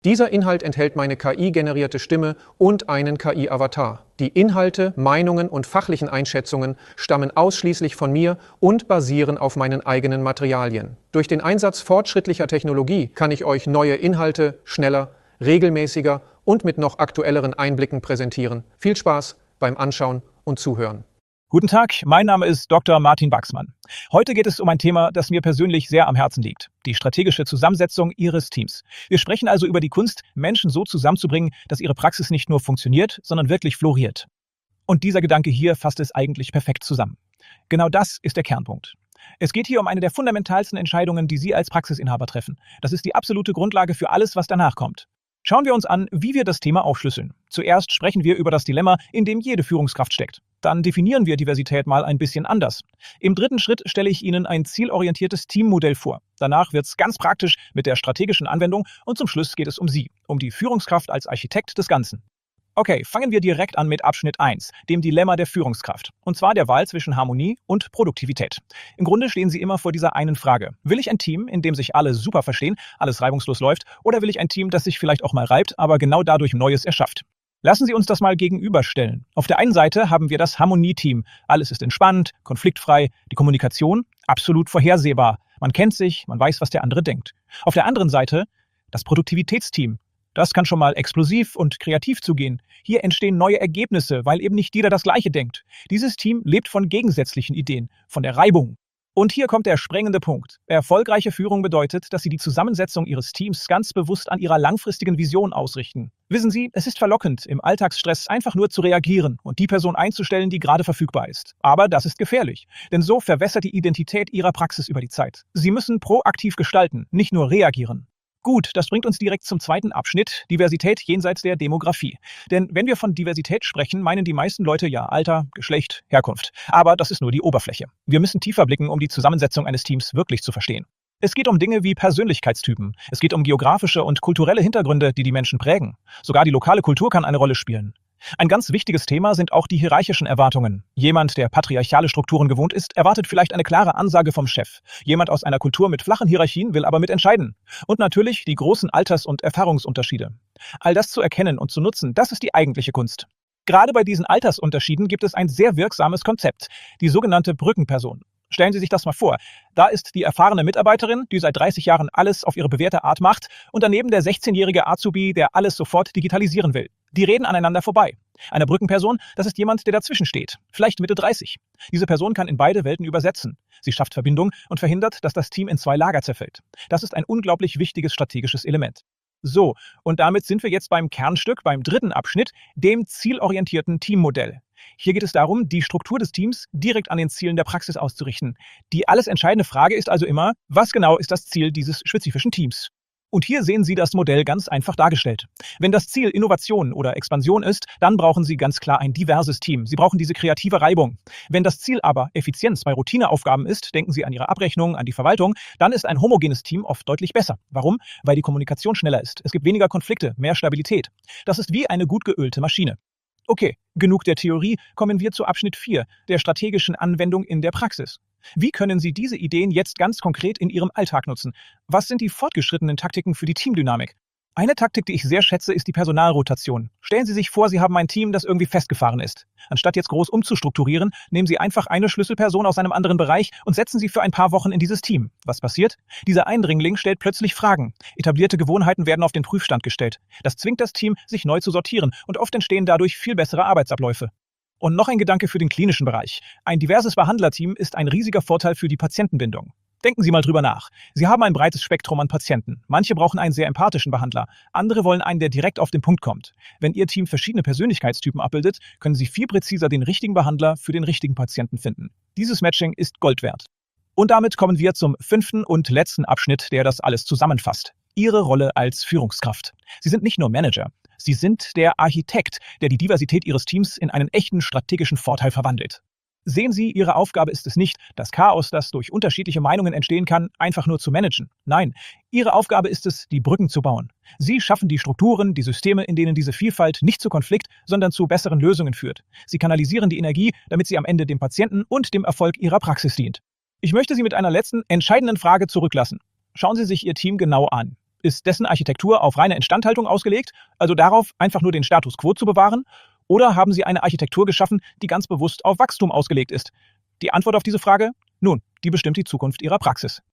Dieser Inhalt enthält meine KI-generierte Stimme und einen KI-Avatar. Die Inhalte, Meinungen und fachlichen Einschätzungen stammen ausschließlich von mir und basieren auf meinen eigenen Materialien. Durch den Einsatz fortschrittlicher Technologie kann ich euch neue Inhalte schneller, regelmäßiger und mit noch aktuelleren Einblicken präsentieren. Viel Spaß beim Anschauen und Zuhören. Guten Tag, mein Name ist Dr. Martin Wachsmann. Heute geht es um ein Thema, das mir persönlich sehr am Herzen liegt: die strategische Zusammensetzung Ihres Teams. Wir sprechen also über die Kunst, Menschen so zusammenzubringen, dass ihre Praxis nicht nur funktioniert, sondern wirklich floriert. Und dieser Gedanke hier fasst es eigentlich perfekt zusammen. Genau das ist der Kernpunkt. Es geht hier um eine der fundamentalsten Entscheidungen, die Sie als Praxisinhaber treffen. Das ist die absolute Grundlage für alles, was danach kommt. Schauen wir uns an, wie wir das Thema aufschlüsseln. Zuerst sprechen wir über das Dilemma, in dem jede Führungskraft steckt. Dann definieren wir Diversität mal ein bisschen anders. Im dritten Schritt stelle ich Ihnen ein zielorientiertes Teammodell vor. Danach wird es ganz praktisch mit der strategischen Anwendung und zum Schluss geht es um Sie, um die Führungskraft als Architekt des Ganzen. Okay, fangen wir direkt an mit Abschnitt 1, dem Dilemma der Führungskraft. Und zwar der Wahl zwischen Harmonie und Produktivität. Im Grunde stehen Sie immer vor dieser einen Frage: Will ich ein Team, in dem sich alle super verstehen, alles reibungslos läuft, oder will ich ein Team, das sich vielleicht auch mal reibt, aber genau dadurch Neues erschafft? Lassen Sie uns das mal gegenüberstellen. Auf der einen Seite haben wir das Harmonie-Team. Alles ist entspannt, konfliktfrei, die Kommunikation absolut vorhersehbar. Man kennt sich, man weiß, was der andere denkt. Auf der anderen Seite das Produktivitätsteam. Das kann schon mal explosiv und kreativ zugehen. Hier entstehen neue Ergebnisse, weil eben nicht jeder das Gleiche denkt. Dieses Team lebt von gegensätzlichen Ideen, von der Reibung. Und hier kommt der sprengende Punkt. Erfolgreiche Führung bedeutet, dass Sie die Zusammensetzung Ihres Teams ganz bewusst an Ihrer langfristigen Vision ausrichten. Wissen Sie, es ist verlockend, im Alltagsstress einfach nur zu reagieren und die Person einzustellen, die gerade verfügbar ist. Aber das ist gefährlich, denn so verwässert die Identität Ihrer Praxis über die Zeit. Sie müssen proaktiv gestalten, nicht nur reagieren. Gut, das bringt uns direkt zum zweiten Abschnitt: Diversität jenseits der Demografie. Denn wenn wir von Diversität sprechen, meinen die meisten Leute ja Alter, Geschlecht, Herkunft. Aber das ist nur die Oberfläche. Wir müssen tiefer blicken, um die Zusammensetzung eines Teams wirklich zu verstehen. Es geht um Dinge wie Persönlichkeitstypen. Es geht um geografische und kulturelle Hintergründe, die die Menschen prägen. Sogar die lokale Kultur kann eine Rolle spielen. Ein ganz wichtiges Thema sind auch die hierarchischen Erwartungen. Jemand, der patriarchale Strukturen gewohnt ist, erwartet vielleicht eine klare Ansage vom Chef. Jemand aus einer Kultur mit flachen Hierarchien will aber mitentscheiden. Und natürlich die großen Alters- und Erfahrungsunterschiede. All das zu erkennen und zu nutzen, das ist die eigentliche Kunst. Gerade bei diesen Altersunterschieden gibt es ein sehr wirksames Konzept: die sogenannte Brückenperson. Stellen Sie sich das mal vor. Da ist die erfahrene Mitarbeiterin, die seit 30 Jahren alles auf ihre bewährte Art macht, und daneben der 16-jährige Azubi, der alles sofort digitalisieren will. Die reden aneinander vorbei. Eine Brückenperson, das ist jemand, der dazwischen steht, vielleicht Mitte 30. Diese Person kann in beide Welten übersetzen. Sie schafft Verbindung und verhindert, dass das Team in zwei Lager zerfällt. Das ist ein unglaublich wichtiges strategisches Element. So, und damit sind wir jetzt beim Kernstück, beim dritten Abschnitt, dem zielorientierten Teammodell. Hier geht es darum, die Struktur des Teams direkt an den Zielen der Praxis auszurichten. Die alles entscheidende Frage ist also immer: Was genau ist das Ziel dieses spezifischen Teams? Und hier sehen Sie das Modell ganz einfach dargestellt. Wenn das Ziel Innovation oder Expansion ist, dann brauchen Sie ganz klar ein diverses Team. Sie brauchen diese kreative Reibung. Wenn das Ziel aber Effizienz bei Routineaufgaben ist, denken Sie an Ihre Abrechnung, an die Verwaltung, dann ist ein homogenes Team oft deutlich besser. Warum? Weil die Kommunikation schneller ist. Es gibt weniger Konflikte, mehr Stabilität. Das ist wie eine gut geölte Maschine. Okay, genug der Theorie, kommen wir zu Abschnitt 4, der strategischen Anwendung in der Praxis. Wie können Sie diese Ideen jetzt ganz konkret in Ihrem Alltag nutzen? Was sind die fortgeschrittenen Taktiken für die Teamdynamik? Eine Taktik, die ich sehr schätze, ist die Personalrotation. Stellen Sie sich vor, Sie haben ein Team, das irgendwie festgefahren ist. Anstatt jetzt groß umzustrukturieren, nehmen Sie einfach eine Schlüsselperson aus einem anderen Bereich und setzen sie für ein paar Wochen in dieses Team. Was passiert? Dieser Eindringling stellt plötzlich Fragen. Etablierte Gewohnheiten werden auf den Prüfstand gestellt. Das zwingt das Team, sich neu zu sortieren, und oft entstehen dadurch viel bessere Arbeitsabläufe. Und noch ein Gedanke für den klinischen Bereich: Ein diverses Behandlerteam ist ein riesiger Vorteil für die Patientenbindung. Denken Sie mal drüber nach. Sie haben ein breites Spektrum an Patienten. Manche brauchen einen sehr empathischen Behandler. Andere wollen einen, der direkt auf den Punkt kommt. Wenn Ihr Team verschiedene Persönlichkeitstypen abbildet, können Sie viel präziser den richtigen Behandler für den richtigen Patienten finden. Dieses Matching ist Gold wert. Und damit kommen wir zum 5. und letzten Abschnitt, der das alles zusammenfasst: Ihre Rolle als Führungskraft. Sie sind nicht nur Manager. Sie sind der Architekt, der die Diversität Ihres Teams in einen echten strategischen Vorteil verwandelt. Sehen Sie, Ihre Aufgabe ist es nicht, das Chaos, das durch unterschiedliche Meinungen entstehen kann, einfach nur zu managen. Nein, Ihre Aufgabe ist es, die Brücken zu bauen. Sie schaffen die Strukturen, die Systeme, in denen diese Vielfalt nicht zu Konflikt, sondern zu besseren Lösungen führt. Sie kanalisieren die Energie, damit sie am Ende dem Patienten und dem Erfolg Ihrer Praxis dient. Ich möchte Sie mit einer letzten, entscheidenden Frage zurücklassen. Schauen Sie sich Ihr Team genau an. Ist dessen Architektur auf reine Instandhaltung ausgelegt, also darauf, einfach nur den Status quo zu bewahren? Oder haben Sie eine Architektur geschaffen, die ganz bewusst auf Wachstum ausgelegt ist? Die Antwort auf diese Frage? Nun, die bestimmt die Zukunft Ihrer Praxis.